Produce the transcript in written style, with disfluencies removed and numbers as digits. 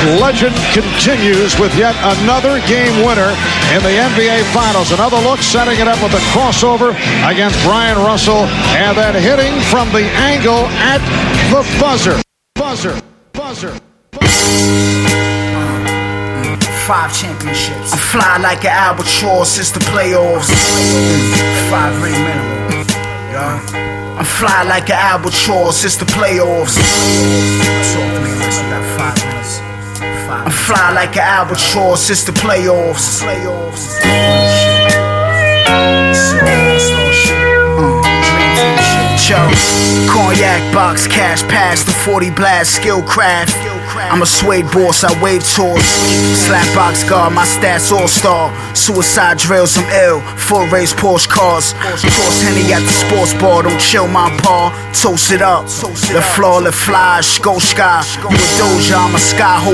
legend continues with yet another game winner in the NBA Finals. Another look, setting it up with a crossover against Brian Russell, and then hitting from the angle at the buzzer. Buzzer. 5 championships. I'm fly like an albatross, it's the playoffs. 5 ring minimum. Yeah. I'm fly like an albatross, it's the playoffs. Talk to me, listen, got 5 minutes. I'm fly like an albatross, it's the playoffs. Cognac box, cash pass, the 40 blast, skill craft. I'm a suede boss, I wave tours. Slap box guard, my stats all-star. Suicide drills, I'm ill. Full race Porsche cars. Cross Henny at the sports bar, don't chill my paw. Toast it up. The flawless fly, go sky. You a doja, I'm a sky.